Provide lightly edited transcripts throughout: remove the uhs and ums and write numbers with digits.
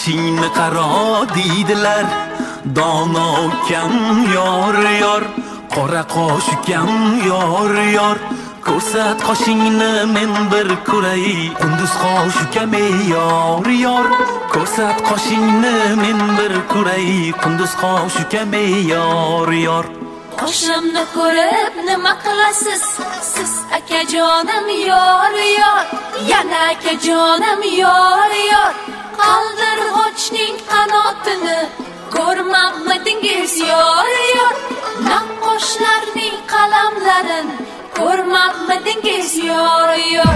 qoshingni qaro deydilar. Dono ukam yor yor, qora qosh ukam yor yor. Ko'rsat qoshingni men bir ko'ray, qunduz qosh ukam yor yor. Ko'rsat qoshingni men bir ko'ray, qunduz qosh ukam yor yor. Qoshimni ko'rib nima qilasiz siz akajonim yor yor, yana akajonim yor yor. Qaldirg'ochning qanotini ko'rmabmidingiz yor yor, naqqoshlarning qalamlarini ko'rmabmidingiz yor yor.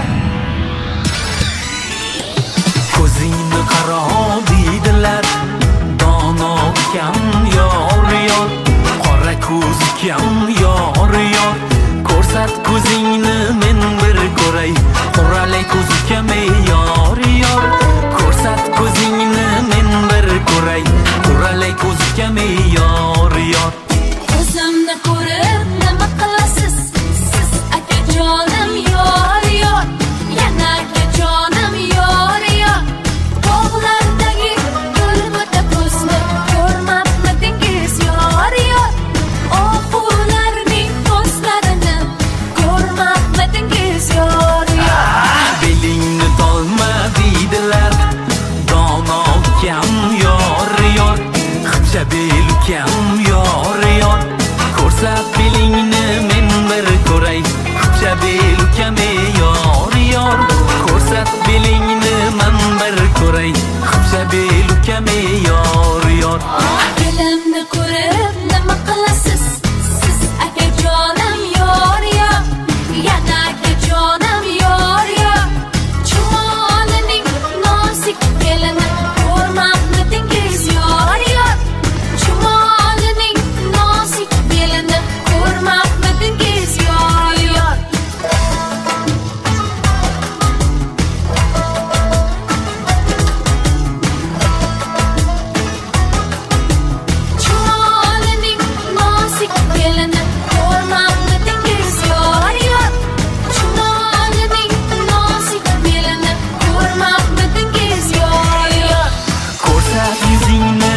Ko'zingni qaro deydilar, dono ukam yor yor. Qora ko'z ukam yor yor. Ko'rsat ko'zingni men bir ko'ray, qoralay ko'z ukam yor yor. Ko'rsat ko'zingni men bir ko'ray, qoralay ko'z ukam yor yor. Ko'zimni ko'rib nima qilasiz siz akajonim yor yor, yana akajonim yor yor. Bog'lardagi gulbota ko'zni ko'rmabmidingiz yor yor, oxularning ko'zlarini ko'rmabmidingiz yor yor. Belingni tolma deydilar, dono ukam yor yor. Xipcha bel ukam yor yor. Ko'rsat belingni men bir ko'ray, xipcha bel ukam yor yor. Ko'rsat belingni men bir ko'ray, xipcha bel ukam yor yor. Belimni ko'rib nima qilasiz siz akajonim yor yor, yana akajonim yor yor. Chumolining nozik belini ko'rmabmidingiz yor yor, chumolining nozik belini ko'rmabmidingiz yor yor. Chumolining nozik belini ko'rmabmidingiz yor yor, chumolining nozik belini ko'rmabmidingiz yor yor. Ko'rsat yuzingni